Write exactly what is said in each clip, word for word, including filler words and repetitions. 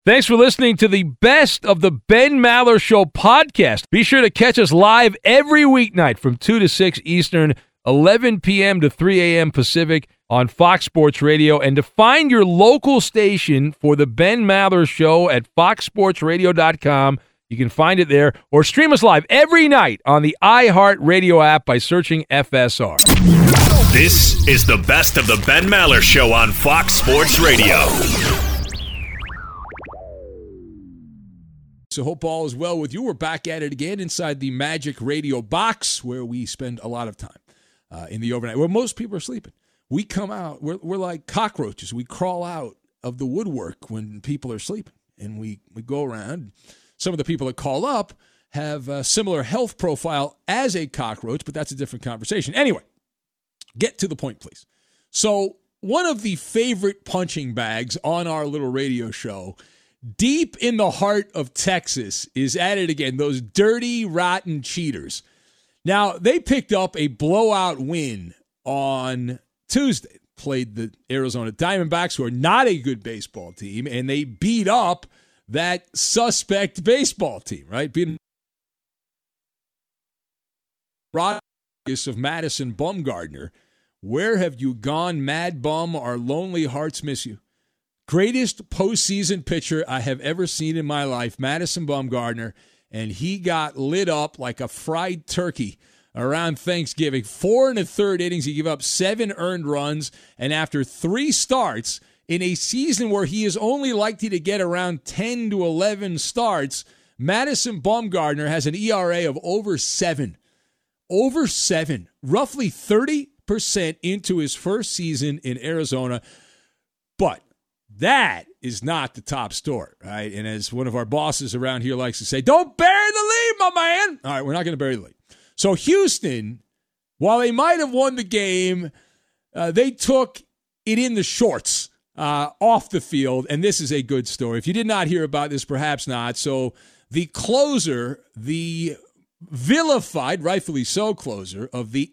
Thanks for listening to the Best of the Ben Maller Show podcast. Be sure to catch us live every weeknight from two to six Eastern, eleven p.m. to three a.m. Pacific on Fox Sports Radio. And to find your local station for the Ben Maller Show at fox sports radio dot com, you can find it there, or stream us live every night on the iHeartRadio app by searching F S R. This is the Best of the Ben Maller Show on Fox Sports Radio. So hope all is well with you. We're back at it again inside the Magic Radio box where we spend a lot of time uh, in the overnight, where most people are sleeping. We come out, we're, we're like cockroaches. We crawl out of the woodwork when people are sleeping, and we, we go around. Some of the people that call up have a similar health profile as a cockroach, but that's a different conversation. Anyway, get to the point, please. So one of the favorite punching bags on our little radio show, deep in the heart of Texas, is at it again. Those dirty, rotten cheaters. Now, they picked up a blowout win on Tuesday. Played the Arizona Diamondbacks, who are not a good baseball team, and they beat up that suspect baseball team, right? Beating Rodgers of Madison Bumgarner. Where have you gone, Mad Bum? Our lonely hearts miss you. Greatest postseason pitcher I have ever seen in my life, Madison Bumgarner, and he got lit up like a fried turkey around Thanksgiving. Four and a third innings, he gave up seven earned runs, and after three starts in a season where he is only likely to get around ten to eleven starts, Madison Bumgarner has an E R A of over seven. Over seven. Roughly thirty percent into his first season in Arizona. But that is not the top story, right? And as one of our bosses around here likes to say, don't bury the lead, my man. All right, we're not going to bury the lead. So Houston, while they might have won the game, uh, they took it in the shorts uh, off the field, and this is a good story. If you did not hear about this, perhaps not. So the closer, the vilified, rightfully so closer, of the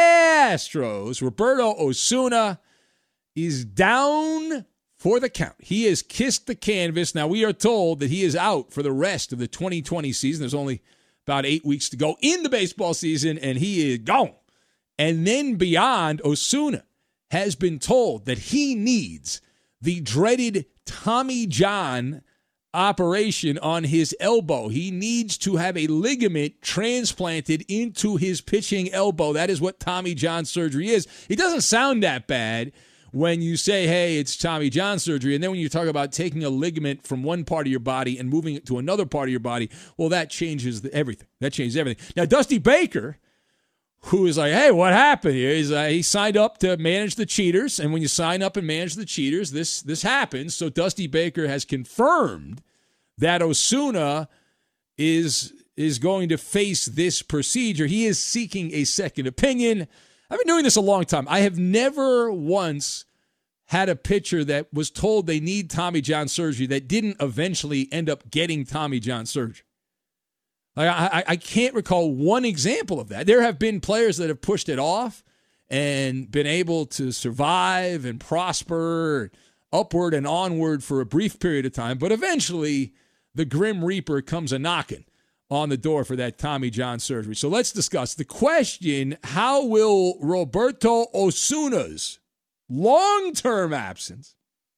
Astros, Roberto Osuna, is down for the count. He has kissed the canvas. Now, we are told that he is out for the rest of the twenty twenty season. There's only about eight weeks to go in the baseball season, and he is gone. And then beyond, Osuna has been told that he needs the dreaded Tommy John operation on his elbow. He needs to have a ligament transplanted into his pitching elbow. That is what Tommy John surgery is. It doesn't sound that bad when you say, hey, it's Tommy John surgery, and then when you talk about taking a ligament from one part of your body and moving it to another part of your body, well, that changes the, everything. That changes everything. Now, Dusty Baker, who is like, hey, what happened here? He's, uh, he signed up to manage the cheaters, and when you sign up and manage the cheaters, this, this happens. So Dusty Baker has confirmed that Osuna is, is going to face this procedure. He is seeking a second opinion. I've been doing this a long time. I have never once had a pitcher that was told they need Tommy John surgery that didn't eventually end up getting Tommy John surgery. Like, I, I can't recall one example of that. There have been players that have pushed it off and been able to survive and prosper upward and onward for a brief period of time, but eventually the Grim Reaper comes a-knocking on the door for that Tommy John surgery. So let's discuss the question: how will Roberto Osuna's long-term absence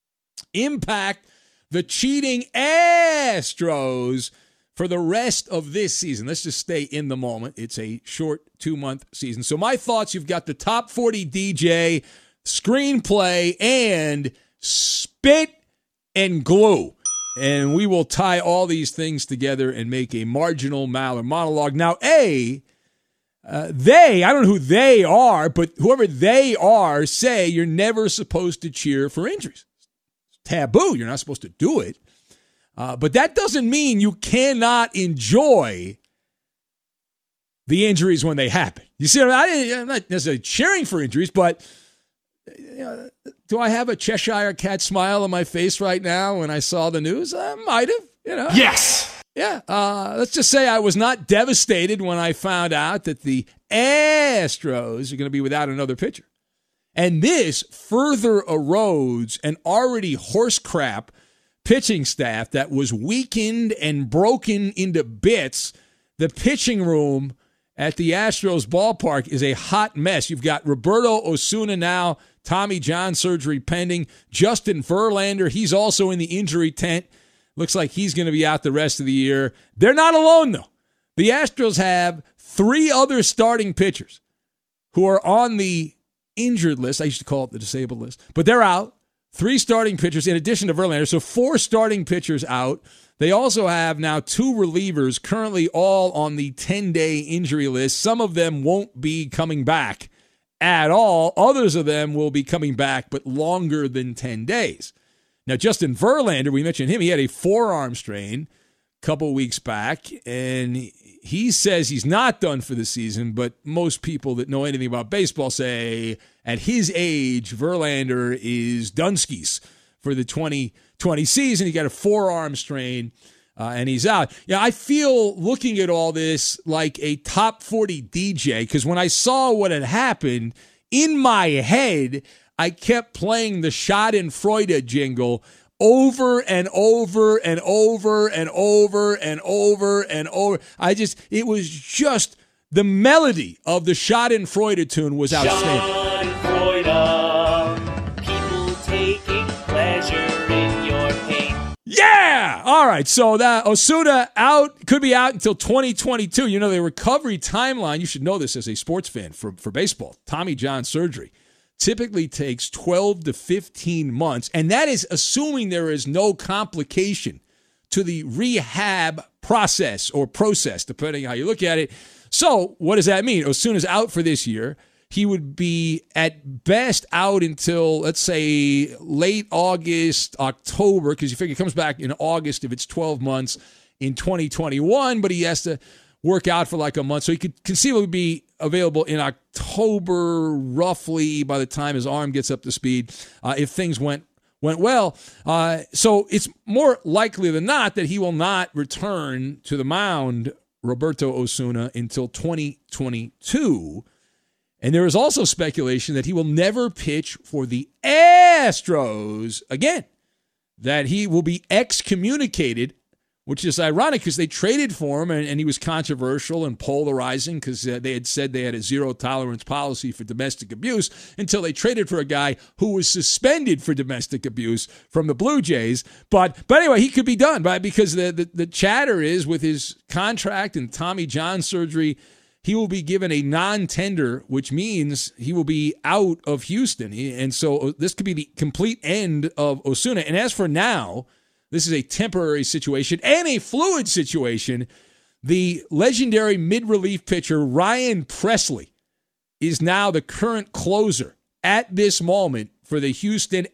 impact the cheating Astros for the rest of this season? Let's just stay in the moment. It's a short two-month season. So my thoughts: you've got the top forty D J, screenplay, and spit and glue. And we will tie all these things together and make a marginal Maller monologue. Now, A, uh, they, I don't know who they are, but whoever they are say you're never supposed to cheer for injuries. It's taboo. You're not supposed to do it. Uh, but that doesn't mean you cannot enjoy the injuries when they happen. You see, I mean? I'm not necessarily cheering for injuries, but you know, do I have a Cheshire Cat smile on my face right now when I saw the news? I might have, you know. Yes. Yeah. Uh, let's just say I was not devastated when I found out that the Astros are going to be without another pitcher. And this further erodes an already horse crap pitching staff that was weakened and broken into bits. The pitching room at the Astros ballpark is a hot mess. You've got Roberto Osuna now, Tommy John surgery pending. Justin Verlander, he's also in the injury tent. Looks like he's going to be out the rest of the year. They're not alone, though. The Astros have three other starting pitchers who are on the injured list. I used to call it the disabled list. But they're out. Three starting pitchers in addition to Verlander. So four starting pitchers out. They also have now two relievers currently all on the ten-day injury list. Some of them won't be coming back at all. Others of them will be coming back, but longer than ten days. Now, Justin Verlander, we mentioned him. He had a forearm strain a couple weeks back, and he says he's not done for the season, but most people that know anything about baseball say at his age, Verlander is Dunskies for the twenty twenty season. He got a forearm strain, uh, and he's out. Yeah, I feel looking at all this like a top forty D J, because when I saw what had happened, in my head, I kept playing the Schadenfreude jingle over and over and over and over and over and over. I just, it was just, the melody of the Schadenfreude tune was outstanding. Schadenfreude, people taking pleasure in your pain. Yeah! All right, so that Osuna out, could be out until twenty twenty-two. You know, the recovery timeline, you should know this as a sports fan for, for baseball, Tommy John surgery typically takes twelve to fifteen months, and that is assuming there is no complication to the rehab process or process, depending on how you look at it. So what does that mean? Osuna's out for this year. He would be at best out until, let's say, late August, October, because you figure he comes back in August if it's twelve months in twenty twenty-one, but he has to work out for like a month. So he could conceivably be available in October, roughly, by the time his arm gets up to speed, uh, if things went went well. Uh, so it's more likely than not that he will not return to the mound, Roberto Osuna, until twenty twenty-two. And there is also speculation that he will never pitch for the Astros again, that he will be excommunicated, which is ironic because they traded for him, and, and he was controversial and polarizing because uh, they had said they had a zero-tolerance policy for domestic abuse until they traded for a guy who was suspended for domestic abuse from the Blue Jays. But but anyway, he could be done by because the, the, the chatter is with his contract and Tommy John surgery, he will be given a non-tender, which means he will be out of Houston. And so this could be the complete end of Osuna. And as for now, this is a temporary situation and a fluid situation. The legendary mid-relief pitcher Ryan Presley is now the current closer at this moment for the Houston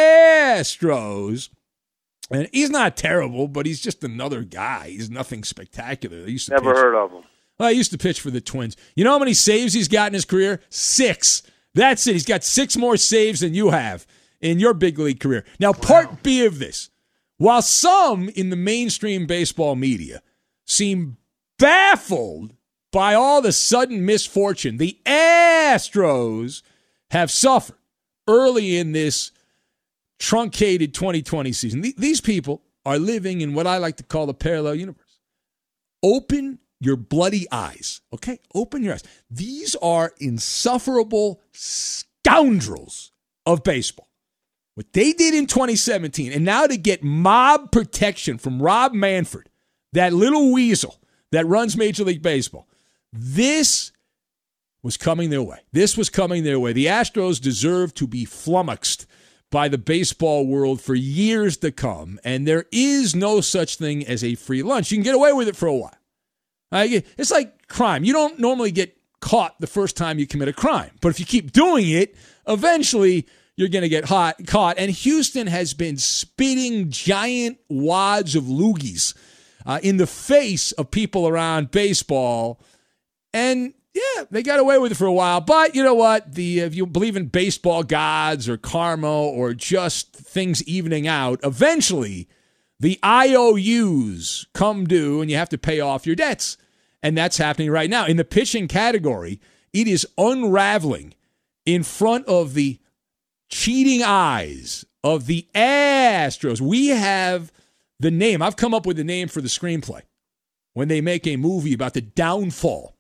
Astros. And he's not terrible, but he's just another guy. He's nothing spectacular. They used to Never pitch. heard of him. Well, I used to pitch for the Twins. You know how many saves he's got in his career? Six. That's it. He's got six more saves than you have in your big league career. Now, part wow. B of this. While some in the mainstream baseball media seem baffled by all the sudden misfortune the Astros have suffered early in this truncated twenty twenty season, these people are living in what I like to call the parallel universe. Open your bloody eyes, okay? Open your eyes. These are insufferable scoundrels of baseball. What they did in twenty seventeen, and now to get mob protection from Rob Manfred, that little weasel that runs Major League Baseball, this was coming their way. This was coming their way. The Astros deserve to be flummoxed by the baseball world for years to come, and there is no such thing as a free lunch. You can get away with it for a while. It's like crime. You don't normally get caught the first time you commit a crime, but if you keep doing it, eventually you're going to get hot, caught. And Houston has been spitting giant wads of loogies uh, in the face of people around baseball. And, yeah, they got away with it for a while. But you know what? The if you believe in baseball gods or karma or just things evening out, eventually the I O Us come due and you have to pay off your debts. And that's happening right now. In the pitching category, it is unraveling in front of the cheating eyes of the Astros. We have the name. I've come up with the name for the screenplay when they make a movie about the downfall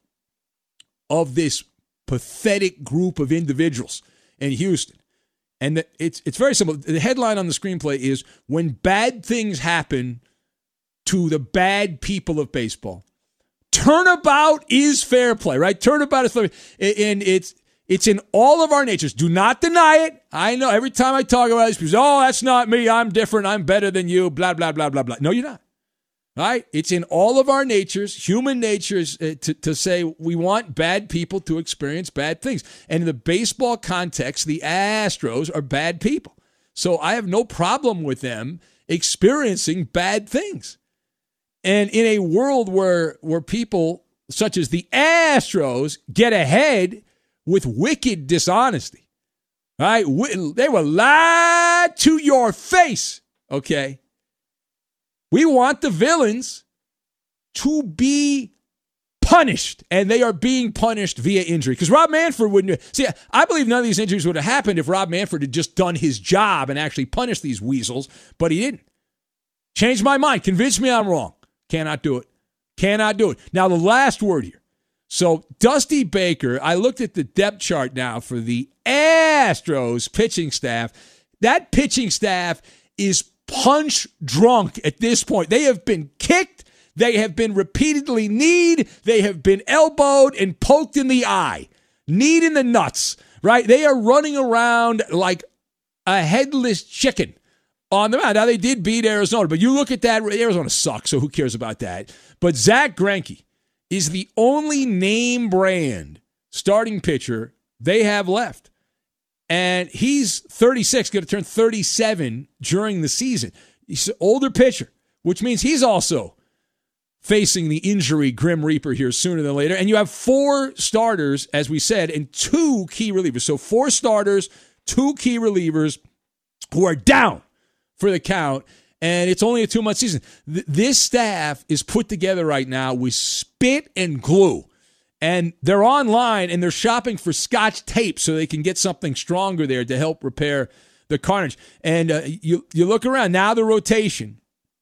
of this pathetic group of individuals in Houston. And the, it's it's very simple. The headline on the screenplay is "When Bad Things Happen to the Bad People of Baseball." Turnabout is fair play, right? Turnabout is fair play. And it's it's in all of our natures. Do not deny it. I know every time I talk about this, people say, oh, that's not me. I'm different. I'm better than you. Blah, blah, blah, blah, blah. No, you're not. All right? It's in all of our natures, human natures, uh, to, to say we want bad people to experience bad things. And in the baseball context, the Astros are bad people. So I have no problem with them experiencing bad things. And in a world where where people such as the Astros get ahead with wicked dishonesty, right? They will lie to your face, okay? We want the villains to be punished, and they are being punished via injury. Because Rob Manfred wouldn't... See, I believe none of these injuries would have happened if Rob Manfred had just done his job and actually punished these weasels, but he didn't. Changed my mind. Convinced me I'm wrong. Cannot do it. Cannot do it. Now, the last word here. So, Dusty Baker, I looked at the depth chart now for the Astros pitching staff. That pitching staff is punch drunk at this point. They have been kicked. They have been repeatedly kneed. They have been elbowed and poked in the eye. Kneed in the nuts, right? They are running around like a headless chicken on the mound. Now, they did beat Arizona, but you look at that. Arizona sucks, so who cares about that? But Zach Greinke is the only name brand starting pitcher they have left. And he's thirty-six, going to turn thirty-seven during the season. He's an older pitcher, which means he's also facing the injury Grim Reaper here sooner than later. And you have four starters, as we said, and two key relievers. So four starters, two key relievers who are down for the count, and it's only a two-month season. Th- this staff is put together right now with spit and glue, and they're online, and they're shopping for Scotch tape so they can get something stronger there to help repair the carnage. And uh, you, you look around, now the rotation.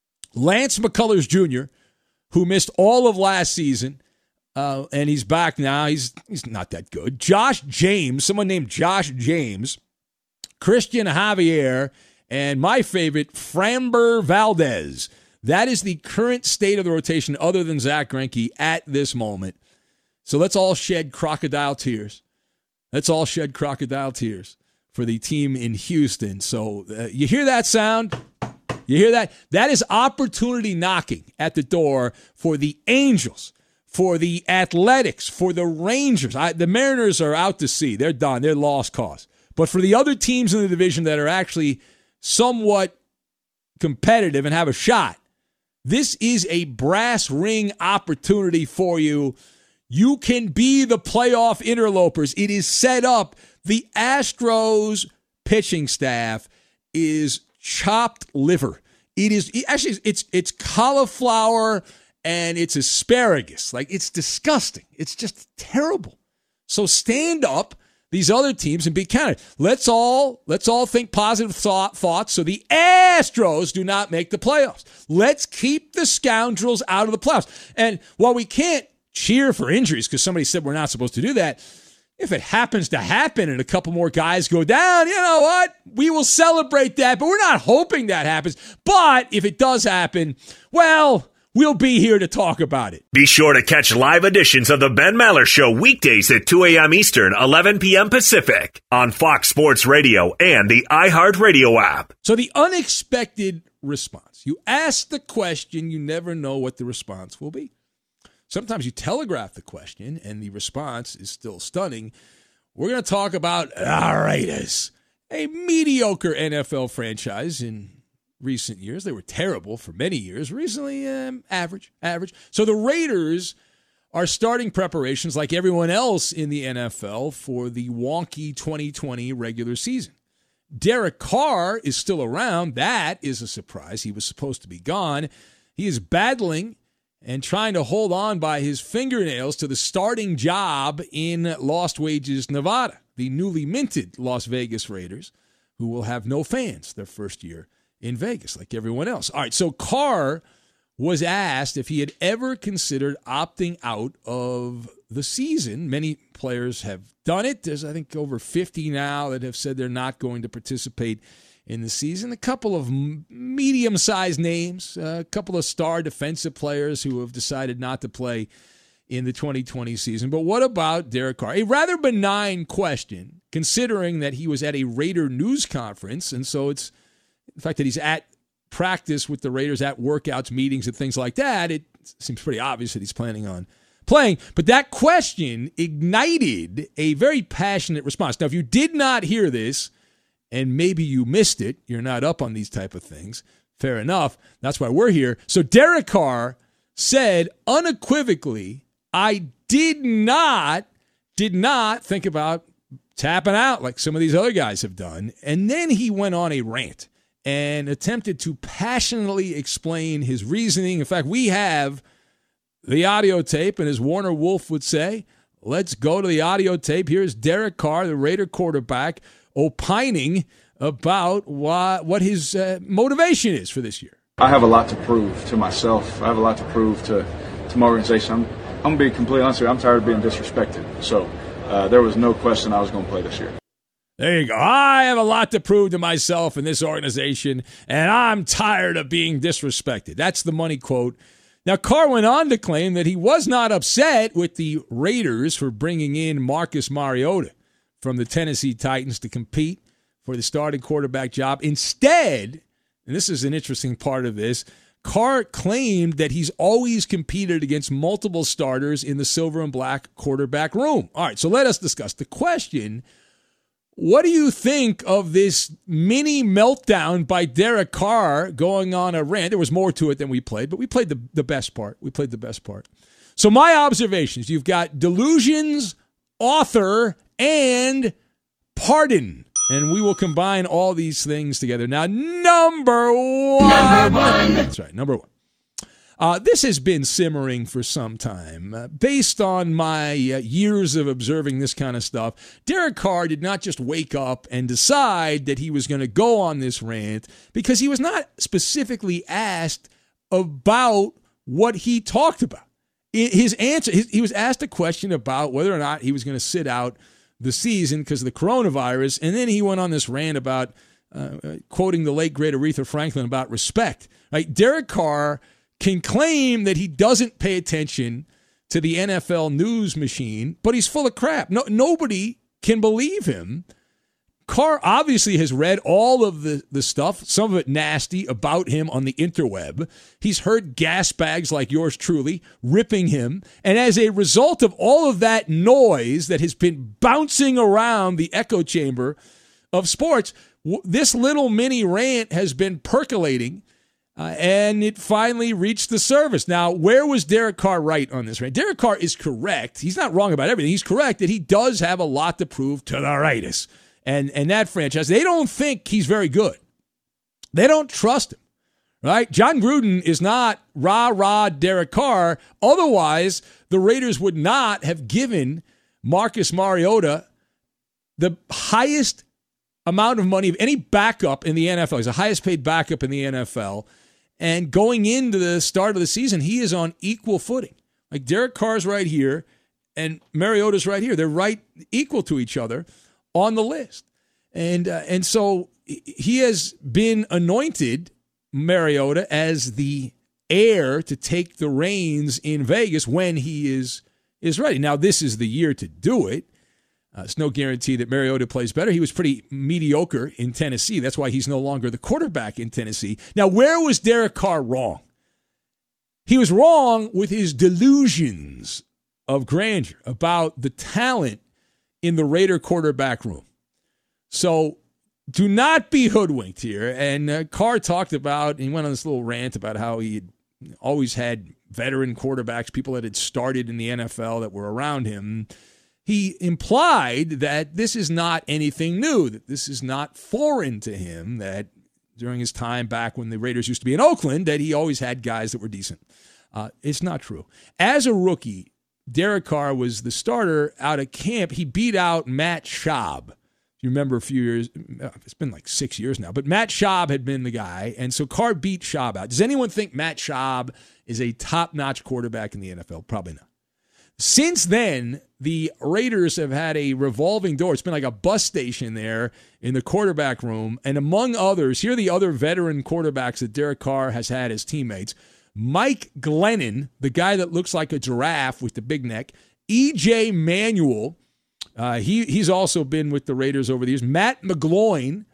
Lance McCullers Junior, who missed all of last season, uh, and he's back now. He's, he's not that good. Josh James, someone named Josh James. Christian Javier, and my favorite, Framber Valdez. That is the current state of the rotation other than Zach Greinke at this moment. So let's all shed crocodile tears. Let's all shed crocodile tears for the team in Houston. So uh, you hear that sound? You hear that? That is opportunity knocking at the door for the Angels, for the Athletics, for the Rangers. I, the Mariners are out to sea. They're done. They're lost cause. But for the other teams in the division that are actually somewhat competitive and have a shot, this is a brass ring opportunity for you. You can be the playoff interlopers. It is set up. The Astros pitching staff is chopped liver. It is actually it's it's cauliflower and it's asparagus. Like, it's disgusting. It's just terrible. So stand up, these other teams, and be counted. Let's all let's all think positive thought, thoughts so the Astros do not make the playoffs. Let's keep the scoundrels out of the playoffs. And while we can't cheer for injuries because somebody said we're not supposed to do that, if it happens to happen and a couple more guys go down, you know what? We will celebrate that, but we're not hoping that happens. But if it does happen, well, we'll be here to talk about it. Be sure to catch live editions of the Ben Maller Show weekdays at two a.m. Eastern, eleven p.m. Pacific on Fox Sports Radio and the iHeartRadio app. So the unexpected response. You ask the question, you never know what the response will be. Sometimes you telegraph the question, and the response is still stunning. We're going to talk about the Raiders, a mediocre N F L franchise in recent years. They were terrible for many years. Recently, um, average, average. So the Raiders are starting preparations like everyone else in the N F L for the wonky twenty twenty regular season. Derek Carr is still around. That is a surprise. He was supposed to be gone. He is battling and trying to hold on by his fingernails to the starting job in Lost Wages, Nevada, the newly minted Las Vegas Raiders. who will have no fans their first year in Vegas, like everyone else. All right, so Carr was asked if he had ever considered opting out of the season. Many players have done it. There's, I think, over fifty now that have said they're not going to participate in the season. A couple of medium-sized names, a couple of star defensive players who have decided not to play in the twenty twenty season. But what about Derek Carr? A rather benign question, considering that he was at a Raider news conference, and so it's the fact that he's at practice with the Raiders, at workouts, meetings, and things like that, it seems pretty obvious that he's planning on playing. But that question ignited a very passionate response. Now, if you did not hear this, and maybe you missed it, you're not up on these type of things, fair enough. That's why we're here. So Derek Carr said unequivocally, I did not, did not think about tapping out like some of these other guys have done. And then he went on a rant and attempted to passionately explain his reasoning. In fact, we have the audio tape, and as Warner Wolf would say, let's go to the audio tape. Here's Derek Carr, the Raider quarterback, opining about why, what his uh, motivation is for this year. I have a lot to prove to myself. I have a lot to prove to, to my organization. I'm, I'm going to be completely honest with you. I'm tired of being disrespected. So uh, there was no question I was going to play this year. There you go. I have a lot to prove to myself and this organization, and I'm tired of being disrespected. That's the money quote. Now, Carr went on to claim that he was not upset with the Raiders for bringing in Marcus Mariota from the Tennessee Titans to compete for the starting quarterback job. Instead, and this is an interesting part of this, Carr claimed that he's always competed against multiple starters in the silver and black quarterback room. All right, so let us discuss the question. What do you think of this mini meltdown by Derek Carr going on a rant? There was more to it than we played, but we played the, the best part. We played the best part. So my observations, you've got delusions, author, and pardon. And we will combine all these things together. Now, number one. Number one. That's right, number one. Uh, this has been simmering for some time. Uh, based on my uh, years of observing this kind of stuff, Derek Carr did not just wake up and decide that he was going to go on this rant because he was not specifically asked about what he talked about. His answer, his, he was asked a question about whether or not he was going to sit out the season because of the coronavirus, and then he went on this rant about uh, quoting the late, great Aretha Franklin about respect. Right? Derek Carr can claim that he doesn't pay attention to the N F L news machine, but he's full of crap. No, nobody can believe him. Carr obviously has read all of the, the stuff, some of it nasty, about him on the interweb. He's heard gas bags like yours truly ripping him. And as a result of all of that noise that has been bouncing around the echo chamber of sports, w- this little mini rant has been percolating. Uh, and it finally reached the surface. Now, where was Derek Carr right on this rant? Derek Carr is correct. He's not wrong about everything. He's correct that he does have a lot to prove to the Raiders. And, and that franchise, they don't think he's very good. They don't trust him, right? John Gruden is not rah-rah Derek Carr. Otherwise, the Raiders would not have given Marcus Mariota the highest amount of money of any backup in the N F L. He's the highest paid backup in the N F L. And going into the start of the season, he is on equal footing. Like Derek Carr's right here and Mariota's right here. They're right equal to each other on the list. And uh, and so he has been anointed, Mariota, as the heir to take the reins in Vegas when he is is ready. Now, this is the year to do it. Uh, it's no guarantee that Mariota plays better. He was pretty mediocre in Tennessee. That's why he's no longer the quarterback in Tennessee. Now, where was Derek Carr wrong? He was wrong with his delusions of grandeur about the talent in the Raider quarterback room. So do not be hoodwinked here. And uh, Carr talked about, he went on this little rant about how he had always had veteran quarterbacks, people that had started in the N F L that were around him. He implied that this is not anything new, that this is not foreign to him, that during his time back when the Raiders used to be in Oakland, that he always had guys that were decent. Uh, it's not true. As a rookie, Derek Carr was the starter out of camp. He beat out Matt Schaub. You You remember a few years, it's been like six years now, but Matt Schaub had been the guy, and so Carr beat Schaub out. Does anyone think Matt Schaub is a top-notch quarterback in the N F L? Probably not. Since then, the Raiders have had a revolving door. It's been like a bus station there in the quarterback room, and among others, here are the other veteran quarterbacks that Derek Carr has had as teammates. Mike Glennon, the guy that looks like a giraffe with the big neck. E J Manuel, Uh, he he's also been with the Raiders over the years. Matt McGloin,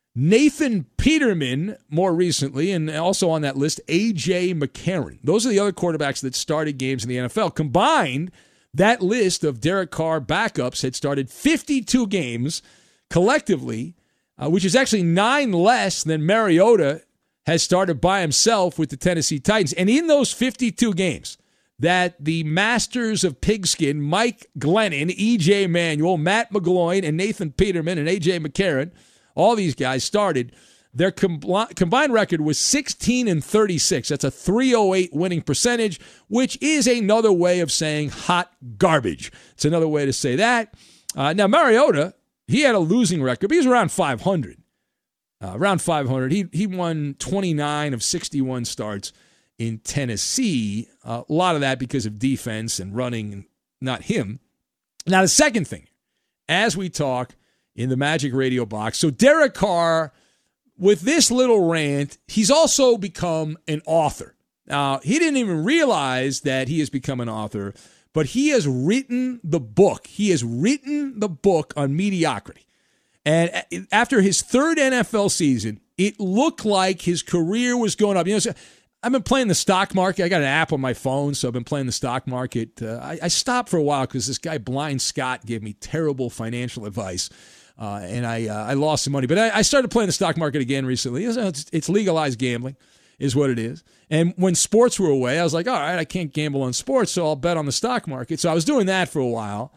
Nathan Peterman more recently, and also on that list, A J McCarron. Those are the other quarterbacks that started games in the N F L. Combined, that list of Derek Carr backups had started fifty-two games collectively, uh, which is actually nine less than Mariota has started by himself with the Tennessee Titans. And in those fifty-two games, that the masters of pigskin, Mike Glennon, E J Manuel, Matt McGloin, and Nathan Peterman, and A J McCarron, all these guys started, their com- combined record was sixteen and thirty-six. That's a three oh eight winning percentage, which is another way of saying hot garbage. It's another way to say that. Uh, now, Mariota, he had a losing record, but he was around five hundred. Uh, around five hundred. He, he won twenty-nine of sixty-one starts in Tennessee, uh, a lot of that because of defense and running, not him. Now, the second thing, as we talk in the Magic Radio box, so Derek Carr, with this little rant, he's also become an author. Now, he didn't even realize that he has become an author, but he has written the book. He has written the book on mediocrity. And after his third N F L season, it looked like his career was going up. You know, so I've been playing the stock market. I got an app on my phone, so I've been playing the stock market. Uh, I, I stopped for a while because this guy, Blind Scott, gave me terrible financial advice, uh, and I uh, I lost some money. But I, I started playing the stock market again recently. It's, it's legalized gambling is what it is. And when sports were away, I was like, all right, I can't gamble on sports, so I'll bet on the stock market. So I was doing that for a while.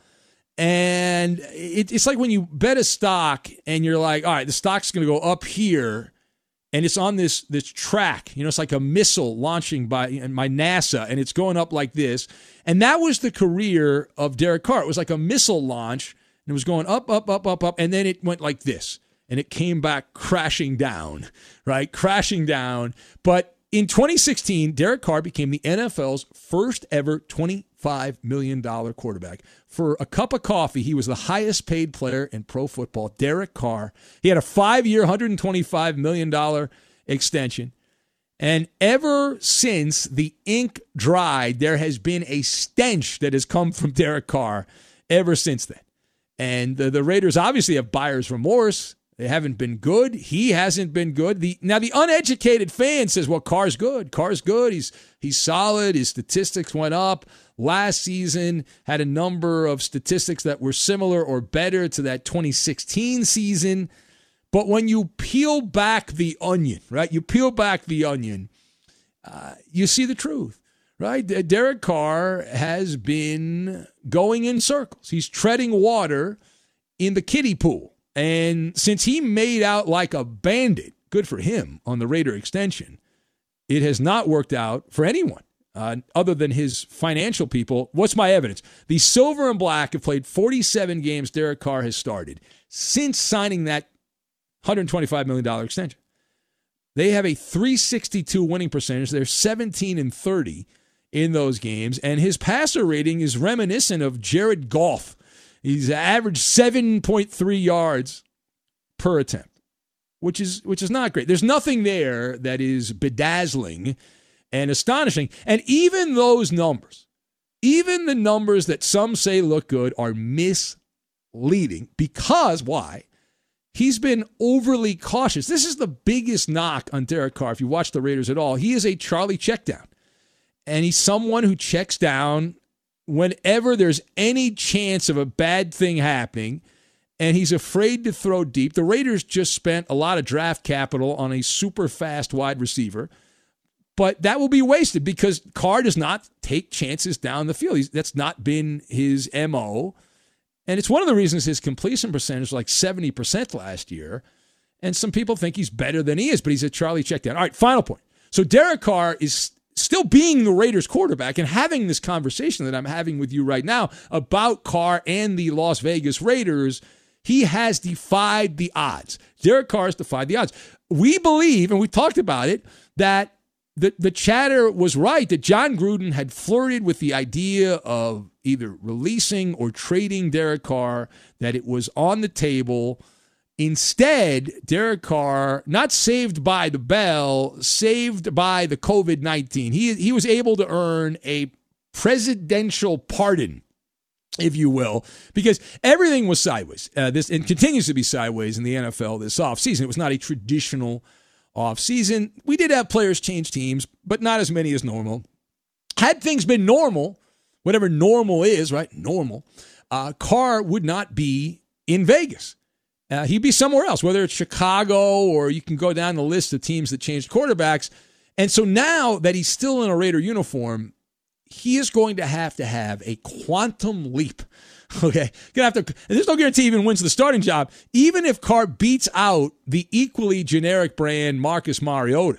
And it, it's like when you bet a stock and you're like, all right, the stock's going to go up here, and it's on this this track. You know, it's like a missile launching by my NASA, and it's going up like this. And that was the career of Derek Carr. It was like a missile launch, and it was going up, up, up, up, up, and then it went like this, and it came back crashing down, right? Crashing down. But in twenty sixteen, Derek Carr became the N F L's first ever twenty-five million dollars quarterback. For a cup of coffee, he was the highest paid player in pro football, Derek Carr. He had a five-year, one hundred twenty-five million dollars extension. And ever since the ink dried, there has been a stench that has come from Derek Carr ever since then. And the, the Raiders obviously have buyer's remorse. They haven't been good. He hasn't been good. The, now, the uneducated fan says, well, Carr's good. Carr's good. He's he's solid. His statistics went up. Last season had a number of statistics that were similar or better to that twenty sixteen season. But when you peel back the onion, right, you peel back the onion, uh, you see the truth, right? Derek Carr has been going in circles. He's treading water in the kiddie pool. And since he made out like a bandit, good for him, on the Raider extension, it has not worked out for anyone uh, other than his financial people. What's my evidence? The Silver and Black have played forty-seven games Derek Carr has started since signing that one hundred twenty-five million dollars extension. They have a three sixty-two winning percentage. They're seventeen and thirty in those games. And his passer rating is reminiscent of Jared Goff. He's averaged seven point three yards per attempt, which is which is not great. There's nothing there that is bedazzling and astonishing. And even those numbers, even the numbers that some say look good, are misleading because, why? He's been overly cautious. This is the biggest knock on Derek Carr. If you watch the Raiders at all, he is a Charlie checkdown. And he's someone who checks down whenever there's any chance of a bad thing happening, and he's afraid to throw deep. The Raiders just spent a lot of draft capital on a super fast wide receiver, but that will be wasted because Carr does not take chances down the field. He's, that's not been his M O, and it's one of the reasons his completion percentage was like seventy percent last year, and some people think he's better than he is, but he's a Charlie checkdown. All right, final point. So Derek Carr is still being the Raiders quarterback and having this conversation that I'm having with you right now about Carr and the Las Vegas Raiders. He has defied the odds. Derek Carr has defied the odds. We believe, and we talked about it, that the, the chatter was right, that John Gruden had flirted with the idea of either releasing or trading Derek Carr, that it was on the table. Instead, Derek Carr, not saved by the bell, saved by the covid nineteen. He, he was able to earn a presidential pardon, if you will, because everything was sideways. Uh, this and continues to be sideways in the N F L this offseason. It was not a traditional offseason. We did have players change teams, but not as many as normal. Had things been normal, whatever normal is, right? Normal, uh, Carr would not be in Vegas. Uh, he'd be somewhere else, whether it's Chicago or you can go down the list of teams that changed quarterbacks. And so now that he's still in a Raider uniform, he is going to have to have a quantum leap. Okay, gonna have to. And there's no guarantee he even wins the starting job, even if Carr beats out the equally generic brand Marcus Mariota.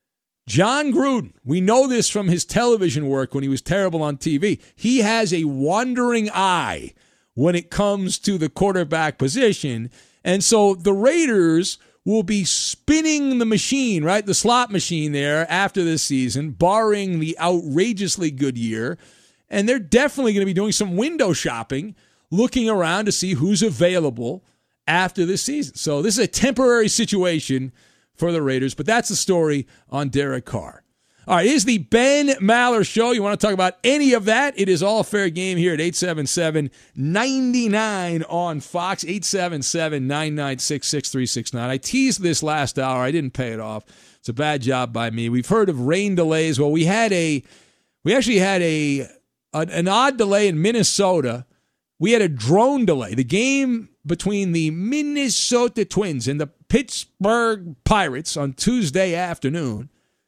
John Gruden, we know this from his television work when he was terrible on T V. He has a wandering eye when it comes to the quarterback position. And so the Raiders will be spinning the machine, right? The slot machine there after this season, barring the outrageously good year. And they're definitely going to be doing some window shopping, looking around to see who's available after this season. So this is a temporary situation for the Raiders, but that's the story on Derek Carr. All right, it is the Ben Maller Show. You want to talk about any of that? It is all fair game here at eight seven seven, nine nine on Fox, eight seven seven, nine nine six, six three six nine. I teased this last hour. I didn't pay it off. It's a bad job by me. We've heard of rain delays. Well, we had a, we actually had a, a an odd delay in Minnesota. We had a drone delay. The game between the Minnesota Twins and the Pittsburgh Pirates on Tuesday afternoon.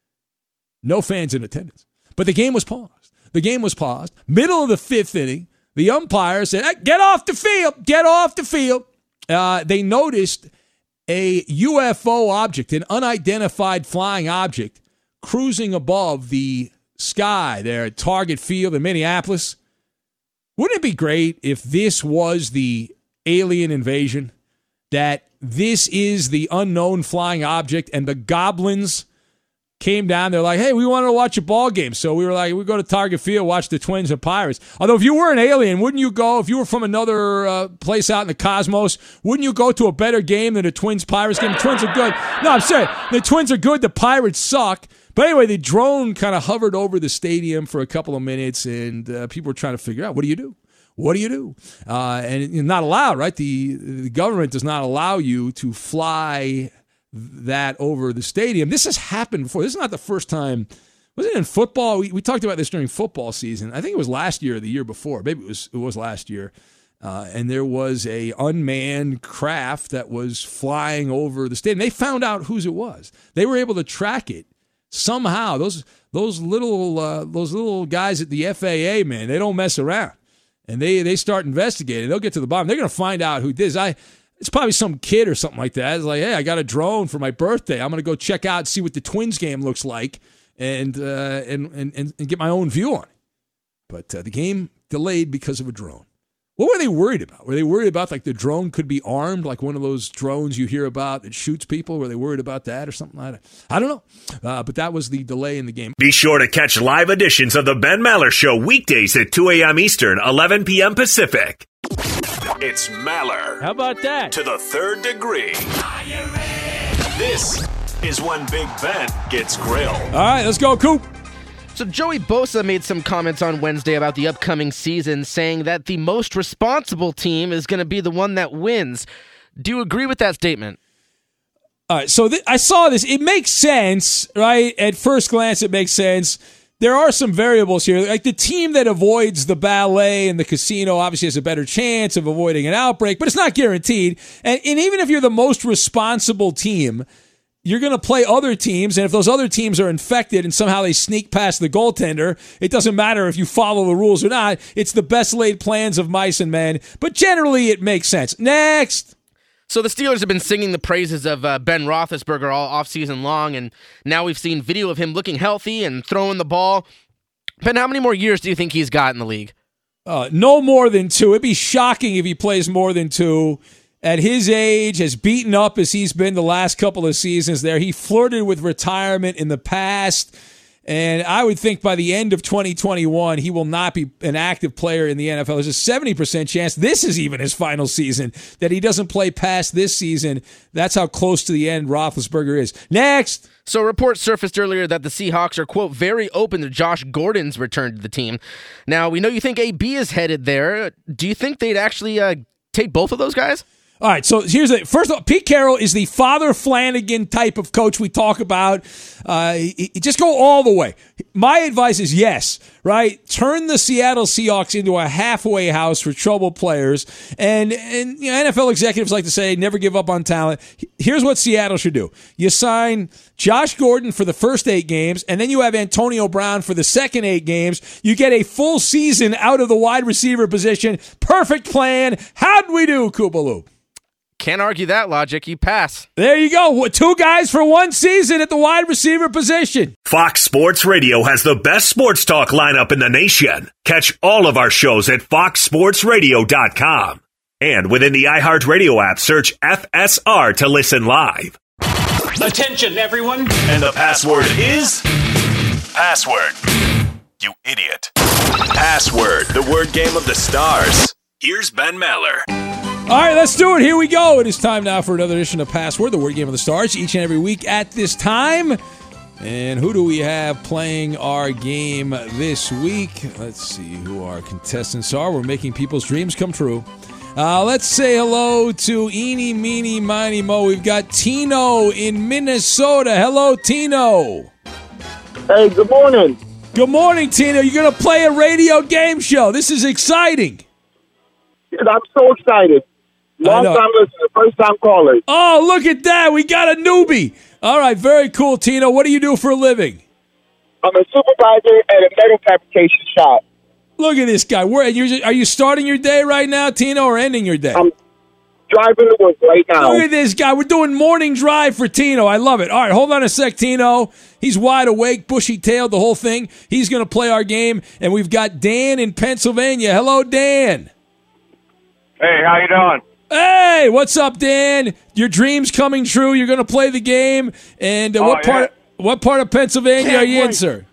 No fans in attendance. But the game was paused. The game was paused. Middle of the fifth inning, the umpire said, hey, get off the field. Get off the field. Uh, they noticed a U F O object, an unidentified flying object, cruising above the sky there at Target Field in Minneapolis. Wouldn't it be great if this was the alien invasion, that this is the unknown flying object and the goblins came down, they're like, hey, we wanted to watch a ball game. So we were like, we go to Target Field, watch the Twins and Pirates. Although if you were an alien, wouldn't you go, if you were from another uh, place out in the cosmos, wouldn't you go to a better game than the Twins-Pirates game? The Twins are good. No, I'm saying, the Twins are good, the Pirates suck. But anyway, the drone kind of hovered over the stadium for a couple of minutes, and uh, people were trying to figure out, what do you do? What do you do? Uh, and it's not allowed, right? The, the government does not allow you to fly that over the stadium. This has happened before. This is not the first time. Was it in football? We, we talked about this during football season. I think it was last year or the year before. Maybe it was it was last year. Uh, and there was a unmanned craft that was flying over the stadium. They found out whose it was. They were able to track it somehow. Those those little uh, those little guys at the F A A, man, they don't mess around. And they they start investigating. They'll get to the bottom. They're going to find out who did this. I It's probably some kid or something like that. It's like, hey, I got a drone for my birthday. I'm going to go check out and see what the Twins game looks like and uh, and, and and get my own view on it. But uh, the game delayed because of a drone. What were they worried about? Were they worried about, like, the drone could be armed, like one of those drones you hear about that shoots people? Were they worried about that or something like that? I don't know. Uh, but that was the delay in the game. Be sure to catch live editions of The Ben Maller Show weekdays at two a.m. Eastern, eleven p.m. Pacific. It's Maller. How about that? To the third degree. This is when Big Ben gets grilled. All right, let's go, Coop. So Joey Bosa made some comments on Wednesday about the upcoming season, saying that the most responsible team is going to be the one that wins. Do you agree with that statement? All right, so th- I saw this. It makes sense, right? At first glance, it makes sense. There are some variables here. Like the team that avoids the ballet and the casino obviously has a better chance of avoiding an outbreak, but it's not guaranteed. And, and even if you're the most responsible team, you're going to play other teams, and if those other teams are infected and somehow they sneak past the goaltender, it doesn't matter if you follow the rules or not. It's the best laid plans of mice and men, but generally it makes sense. Next. So the Steelers have been singing the praises of uh, Ben Roethlisberger all offseason long, and now we've seen video of him looking healthy and throwing the ball. Ben, how many more years do you think he's got in the league? Uh, no more than two. It'd be shocking if he plays more than two. at his age, as beaten up as he's been the last couple of seasons there, he flirted with retirement in the past. And I would think by the end of twenty twenty-one, he will not be an active player in the N F L. There's a seventy percent chance this is even his final season, that he doesn't play past this season. That's how close to the end Roethlisberger is. Next. So reports surfaced earlier that the Seahawks are, quote, very open to Josh Gordon's return to the team. Now, we know you think A B is headed there. Do you think they'd actually uh, take both of those guys? All right, so here's the first of all, Pete Carroll is the Father Flanagan type of coach we talk about. Uh, he, he, just go all the way. My advice is yes, right? Turn the Seattle Seahawks into a halfway house for troubled players. And, and you know, N F L executives like to say, never give up on talent. Here's what Seattle should do. You sign Josh Gordon for the first eight games, and then you have Antonio Brown for the second eight games. You get a full season out of the wide receiver position. Perfect plan. How'd we do, Koopaloop? Can't argue that logic. You pass. There you go. Two guys for one season at the wide receiver position. Fox Sports Radio has the best sports talk lineup in the nation. Catch all of our shows at fox sports radio dot com. And within the iHeartRadio app, search F S R to listen live. Attention, everyone. And the password is... Password. You idiot. Password, the word game of the stars. Here's Ben Maller. All right, let's do it. Here we go. It is time now for another edition of Password, the word game of the stars, each and every week at this time. And who do we have playing our game this week? Let's see who our contestants are. We're making people's dreams come true. Uh, let's say hello to Eeny, Meeny, Miny, Mo. We've got Tino in Minnesota. Hello, Tino. Hey, good morning. Good morning, Tino. You're going to play a radio game show. This is exciting. Dude, I'm so excited. Long time listener, first time caller. Oh, look at that. We got a newbie. All right, very cool, Tino. What do you do for a living? I'm a supervisor at a metal fabrication shop. Look at this guy. Where, are you, are you starting your day right now, Tino, or ending your day? I'm driving to work right now. Look at this guy. We're doing morning drive for Tino. I love it. All right, hold on a sec, Tino. He's wide awake, bushy-tailed, the whole thing. He's going to play our game, and we've got Dan in Pennsylvania. Hello, Dan. Hey, how you doing? Hey, what's up, Dan? Your dream's coming true. You're going to play the game. And uh, oh, what yeah. part What part of Pennsylvania Can't are you wait. in, sir?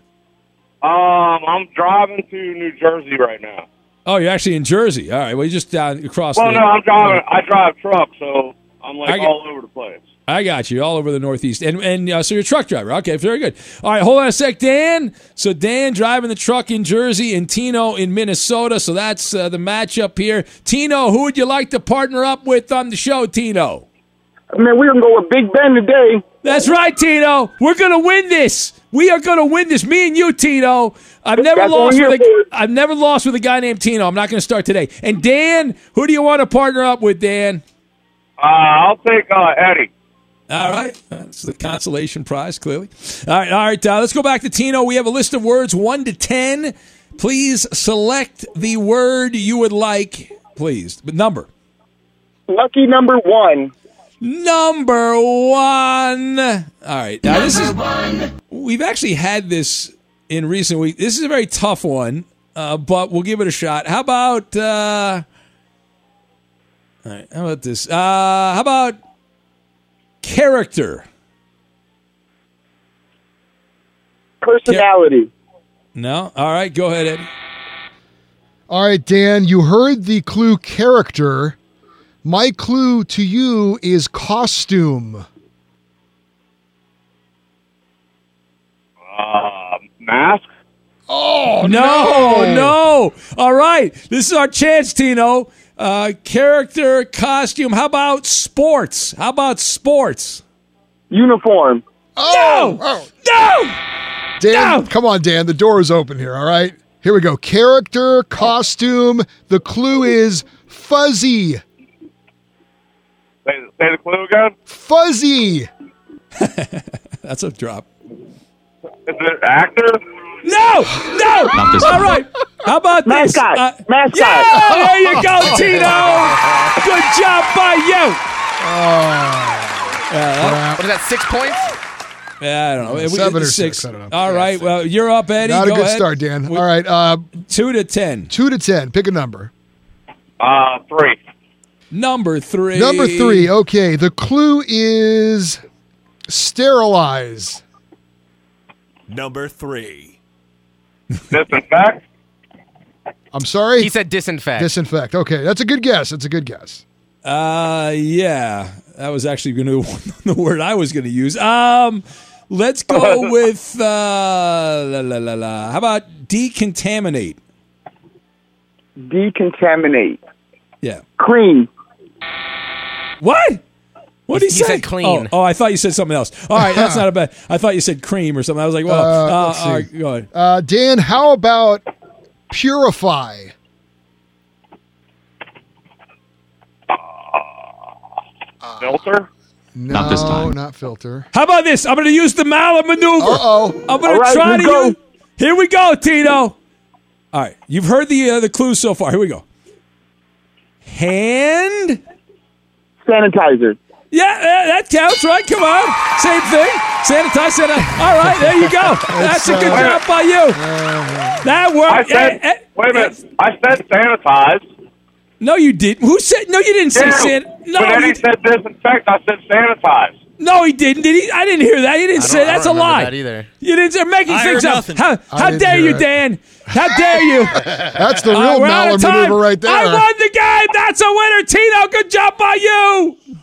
Um, I'm driving to New Jersey right now. Oh, you're actually in Jersey. All right, well, you're just down across Well, the... no, I'm driving. I drive truck, so I'm like I get- all over the place. I got you, all over the Northeast. And and uh, so you're a truck driver. Okay, very good. All right, hold on a sec, Dan. So Dan driving the truck in Jersey and Tino in Minnesota. So that's uh, the matchup here. Tino, who would you like to partner up with on the show, Tino? Man, we're going to go with Big Ben today. That's right, Tino. We're going to win this. We are going to win this. Me and you, Tino. I've never That's lost what with we're here a, I've never lost with a guy named Tino. I'm not going to start today. And Dan, who do you want to partner up with, Dan? Uh, I'll take uh, Eddie. All right. That's the consolation prize, clearly. All right. All right. Uh, let's go back to Tino. We have a list of words, one to ten. Please select the word you would like, please. But number. Lucky number one. Number one. All right. Now, this is. We've actually had this in recent weeks. This is a very tough one, uh, but we'll give it a shot. How about. Uh, all right. How about this? Uh, how about. Character. Personality. No? All right, go ahead, Eddie. All right, Dan, you heard the clue character. My clue to you is costume. Uh, mask. Oh, no, no, no. All right, this is our chance, Tino. Uh, character, costume. How about sports? How about sports? Uniform. Oh, no, oh. no. Dan, no. come on, Dan. The door is open here, all right? Here we go. Character, costume. The clue is fuzzy. Say, say the clue again. Fuzzy. That's a drop. Is it actor? No, no. All right. How about this? Mascot. Uh, Mascot. Yeah, there you go, Tino. Good job by you. Oh, Yeah, What is that, six points? yeah, I don't know. We- Seven or six. six, I don't know. All right. Well, you're up, Eddie. not a Go good ahead. start, Dan. We- All right, uh, Two to ten. two to ten. Pick a number. Uh, three. Number three. Number three. Okay, the clue is sterilize. Number three. Disinfect. I'm sorry? He said disinfect. Disinfect. Okay, that's a good guess. That's a good guess. Uh, yeah, that was actually going to the word I was going to use. Um, let's go with uh, la, la, la, la. How about decontaminate? Decontaminate. Yeah. Clean. What? What did he, He say? said clean. Oh, oh, I thought you said something else. All right, that's not a bad. I thought you said cream or something. I was like, well, Uh, uh, let's all right, see. go ahead. Uh, Dan, how about purify? Filter. No, Not this time. not filter. How about this? I'm going to use the mallet maneuver. Uh-oh. I'm going All to right, try here to we go. use. Here we go, Tito. All right, you've heard the uh, the clues so far. Here we go. Hand. Sanitizer. Yeah, uh, that counts, right? Come on. Same thing. Sanitize, sanitize. All right, there you go. That's a good uh, job by you. That I worked. said, Eh, eh, wait a minute. I said sanitize. No, you didn't. Who said? No, you didn't say Yeah, san. No, but then you he di- said disinfect. I said sanitize. no, he didn't. Did he? I didn't hear that. He didn't I say don't- I that's don't a remember lie. that either. You didn't. You're making I things heard up. nothing. How, I how didn't dare hear you, it. Dan? How dare you? That's the Uh, real we're out mallet of time. maneuver right there. I won the game. That's a winner, Tito. Good job by you.